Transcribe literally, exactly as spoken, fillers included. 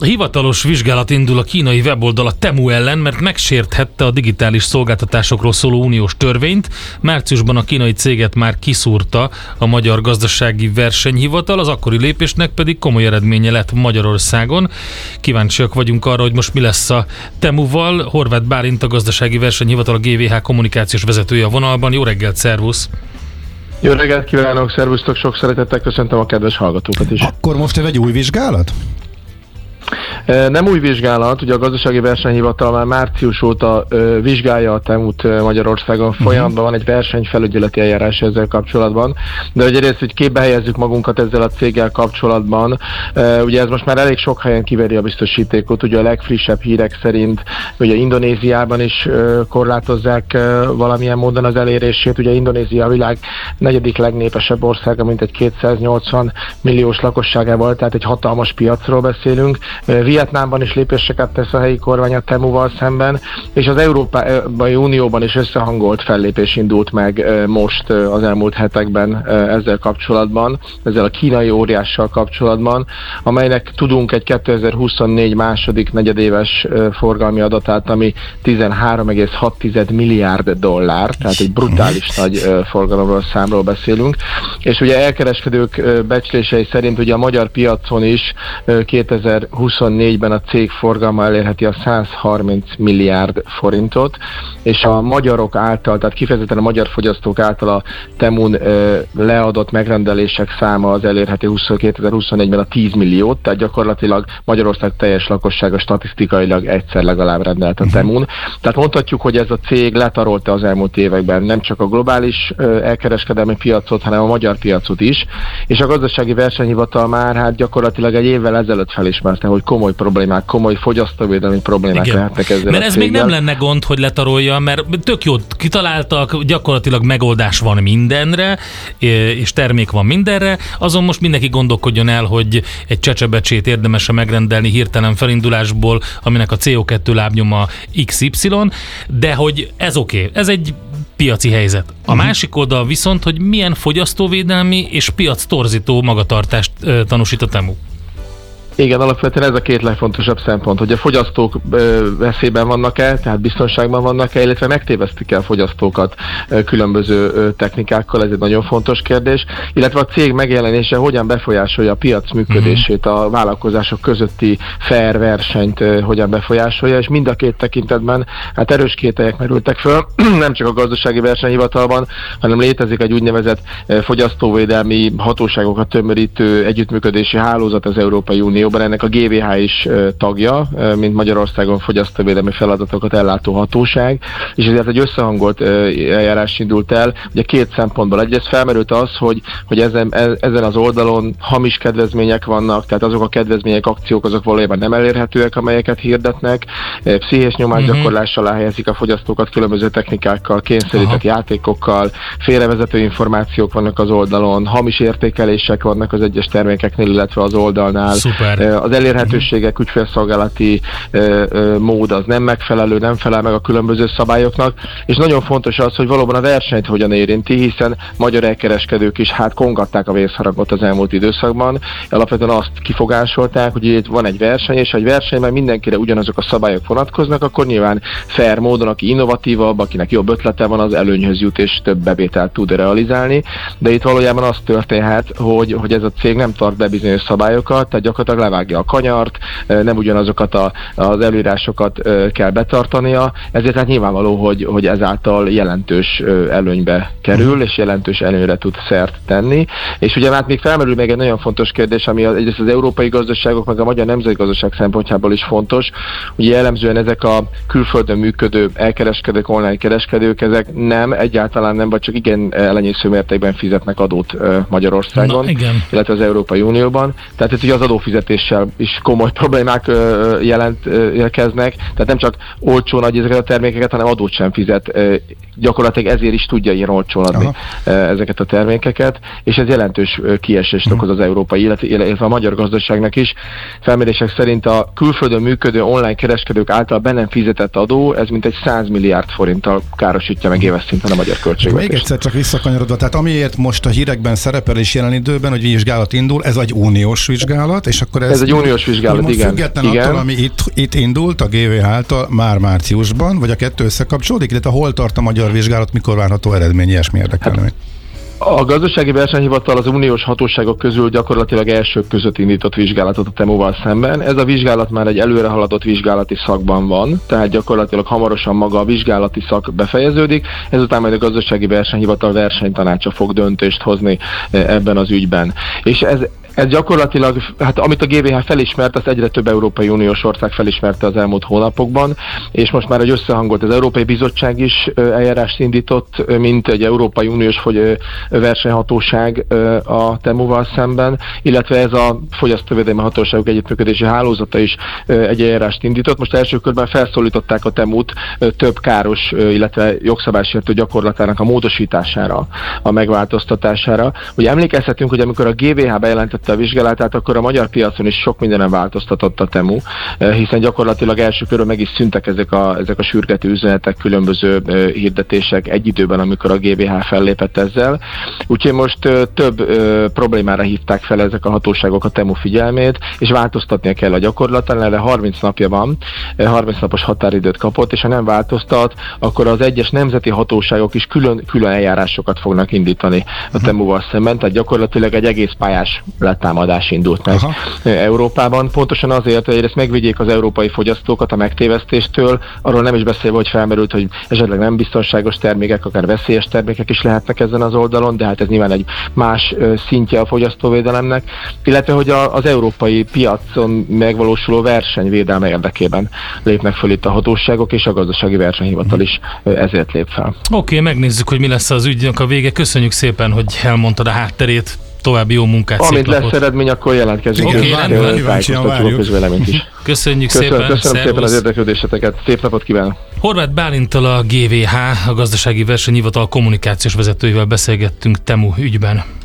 A hivatalos vizsgálat indul a kínai weboldal a Temu ellen, mert megsérthette a digitális szolgáltatásokról szóló uniós törvényt. Márciusban a kínai céget már kiszúrta a Magyar Gazdasági Versenyhivatal, az akkori lépésnek pedig komoly eredménye lett Magyarországon. Kíváncsiak vagyunk arra, hogy most mi lesz a Temuval. Horváth Bálint, a Gazdasági Versenyhivatal, a gé vé há kommunikációs vezetője a vonalban. Jó reggelt, szervusz! Jó reggelt kívánok, szervusztok, sok szeretettel köszöntöm a kedves hallgatókat is. Akkor most egy új vizsgálat? Nem új vizsgálat, ugye a Gazdasági Versenyhivatal már március óta ö, vizsgálja a Temut Magyarországon, uh-huh. Folyamatban van egy versenyfelügyeleti eljárás ezzel kapcsolatban, de hogy egyrészt, hogy képbe helyezzük magunkat ezzel a céggel kapcsolatban, ö, ugye ez most már elég sok helyen kiveri a biztosítékot, ugye a legfrissebb hírek szerint ugye Indonéziában is ö, korlátozzák ö, valamilyen módon az elérését, ugye Indonézia a világ negyedik legnépesebb országa, mint egy kétszáznyolcvan milliós lakosságával, tehát egy hatalmas piacról beszélünk. Vietnámban is lépéseket tesz a helyi kormány a Temuval szemben, és az Európai Unióban is összehangolt fellépés indult meg most az elmúlt hetekben ezzel kapcsolatban, ezzel a kínai óriással kapcsolatban, amelynek tudunk egy kétezer-huszonnégy második negyedéves forgalmi adatát, ami tizenhárom egész hat milliárd dollár, tehát egy brutális nagy forgalomról, számról beszélünk, és ugye elkereskedők becslései szerint ugye a magyar piacon is kétezer-huszonnégyben a cég forgalma elérheti a száz harminc milliárd forintot, és a magyarok által, tehát kifejezetten a magyar fogyasztók által a Temun ö, leadott megrendelések száma az elérheti kétezer-huszonnégyben a tíz milliót, tehát gyakorlatilag Magyarország teljes lakossága statisztikailag egyszer legalább rendelt a Temun. Tehát mondhatjuk, hogy ez a cég letarolta az elmúlt években nem csak a globális ö, elkereskedelmi piacot, hanem a magyar piacot is, és a Gazdasági Versenyhivatal már hát gyakorlatilag egy évvel ezelőtt felismerte, hogy komoly problémák, komoly fogyasztóvédelmi problémák Igen. lehetnek ezzel. Mert ez még nem lenne gond, hogy letarolja, mert tök jót kitaláltak, gyakorlatilag megoldás van mindenre, és termék van mindenre, azon most mindenki gondolkodjon el, hogy egy csecsebecsét érdemes megrendelni hirtelen felindulásból, aminek a cé o kettő lábnyoma iksz ipszilon, de hogy ez oké, okay, ez egy piaci helyzet. A uh-huh. másik oldal viszont, hogy milyen fogyasztóvédelmi és piac torzító magatartást uh, tanúsít a Temu. Igen, alapvetően ez a két legfontosabb szempont, hogy a fogyasztók ö, veszélyben vannak-e, tehát biztonságban vannak-e, illetve megtévesztik-e a fogyasztókat ö, különböző ö, technikákkal, ez egy nagyon fontos kérdés, illetve a cég megjelenése hogyan befolyásolja a piac működését, a vállalkozások közötti fair versenyt ö, hogyan befolyásolja, és mind a két tekintetben hát erős kételyek merültek föl, nem csak a Gazdasági Versenyhivatalban, hanem létezik egy úgynevezett ö, fogyasztóvédelmi hatóságokat tömörítő együttműködési hálózat az Európai Unió. Ennek a gé vé há is tagja, mint Magyarországon fogyasztóvédelmi feladatokat ellátó hatóság, és ezért egy összehangolt eljárás indult el. Ugye két szempontból. Egyrészt felmerült az, hogy, hogy ezen, ezen az oldalon hamis kedvezmények vannak, tehát azok a kedvezmények, akciók, azok valójában nem elérhetőek, amelyeket hirdetnek. Pszichés nyomásgyakorlás alá helyezik a fogyasztókat különböző technikákkal, kényszerített Aha. játékokkal, félrevezető információk vannak az oldalon, hamis értékelések vannak az egyes termékeknél, illetve az oldalnál. Szuper. Az elérhetőségek, ügyfélszolgálati ö, ö, mód az nem megfelelő, nem felel meg a különböző szabályoknak, és nagyon fontos az, hogy valóban a versenyt hogyan érinti, hiszen magyar elkereskedők is hát kongatták a vészharagot az elmúlt időszakban. Alapvetően azt kifogásolták, hogy itt van egy verseny, és ha egy versenyben mindenkire ugyanazok a szabályok vonatkoznak, akkor nyilván fair módon, aki innovatívabb, akinek jobb ötlete van, az előnyhöz jut és több bevételt tud realizálni, de itt valójában az történhet, hogy, hogy ez a cég nem tart be bizonyos szabályokat, tehát gyakorlatilag levágja a kanyart, nem ugyanazokat a, az előírásokat kell betartania, ezért hát nyilvánvaló, hogy, hogy ezáltal jelentős előnybe kerül, és jelentős előnyre tud szert tenni. És ugye hát még felmerül még egy nagyon fontos kérdés, ami egyrészt az európai gazdaságok, meg a magyar nemzeti gazdaság szempontjából is fontos. Ugye jellemzően ezek a külföldön működő elkereskedők, online kereskedők, ezek nem, egyáltalán nem, vagy csak igen elenyésző mértékben fizetnek adót Magyarországon, Na, illetve az Európai Unióban. Tehát ez ugye az adófizetéssel is komoly problémák jelentkeznek, tehát nem csak olcsó nagy ezeket a termékeket, hanem adót sem fizet. Gyakorlatilag ezért is tudja ilyen olcsón adni Aha. ezeket a termékeket, és ez jelentős kiesést uh-huh. okoz az európai, illetve a magyar gazdaságnak is. Felmérések szerint a külföldön működő online kereskedők által be nem fizetett adó, ez mintegy száz milliárd forinttal károsítja meg éves szinten a magyar költségvetést. Még egyszer csak visszakanyarodva, tehát amiért most a hírekben szerepel és jelen időben, hogy vizsgálat indul, ez egy uniós vizsgálat, és akkor akkor ez, ez egy uniós vizsgálat, igen. Független igen. attól, ami itt, itt indult a gé vé há által már márciusban, vagy a kettő összekapcsolódik, illetve hol tart a magyar vizsgálat, mikor várható eredmény, ilyesmi érdekelne még. A gazdasági versenyhivatal az uniós hatóságok közül gyakorlatilag elsők között indított vizsgálatot a Temuval szemben. Ez a vizsgálat már egy előre haladott vizsgálati szakban van, tehát gyakorlatilag hamarosan maga a vizsgálati szak befejeződik, ezután majd a gazdasági versenyhivatal versenytanácsa fog döntést hozni ebben az ügyben. És ez Ez gyakorlatilag, hát amit a gé vé há felismert, azt egyre több Európai Uniós ország felismerte az elmúlt hónapokban, és most már egy összehangolt, az Európai Bizottság is eljárást indított, mint egy Európai Uniós versenyhatóság a Temuval szemben, illetve ez a fogyasztóvédelmi hatóságok együttműködési hálózata is egy eljárást indított. Most első körben felszólították a Temut több káros, illetve jogszabálysértő gyakorlatának a módosítására, a megváltoztatására. Ugye emlékezhetünk, hogy amikor a gé vé há bejelentett a vizsgálatát, akkor a magyar piacon is sok mindenen változtatott a Temu, hiszen gyakorlatilag első körül meg is szűntek ezek a, ezek a sürgető üzenetek, különböző hirdetések egy időben, amikor a gé vé há fellépett ezzel. Úgyhogy most több problémára hívták fel ezek a hatóságok a Temu figyelmét, és változtatnia kell a gyakorlaton, erre harminc napja van, harminc napos határidőt kapott, és ha nem változtat, akkor az egyes nemzeti hatóságok is külön, külön eljárásokat fognak indítani a Temuval szemben, tehát gyakorlatilag egy egész pályás letámadás indult meg Aha. Európában, pontosan azért, hogy egyrészt megvigyék az európai fogyasztókat a megtévesztéstől, arról nem is beszélve, hogy felmerült, hogy esetleg nem biztonságos termékek, akár veszélyes termékek is lehetnek ezen az oldalon, de hát ez nyilván egy más szintje a fogyasztóvédelemnek, illetve hogy a, az európai piacon megvalósuló versenyvédelme érdekében lépnek föl itt a hatóságok, és a gazdasági versenyhivatal is ezért lép fel. Oké, okay, megnézzük, hogy mi lesz az ügynek a vége. Köszönjük szépen, hogy elmondtad a hátterét. További jó munkát, Amint lesz lapot. Eredmény, akkor jelentkezünk. Oké, okay, rendben. Kíváncsian várjuk. Köszönjük köszönöm, szépen. Köszönöm Szervusz. szépen az érdeklődéseteket. Szép napot kívánok. Horváth Bálinttal, a gé vé há, a Gazdasági Versenyhivatal kommunikációs vezetőivel beszélgettünk Temu ügyben.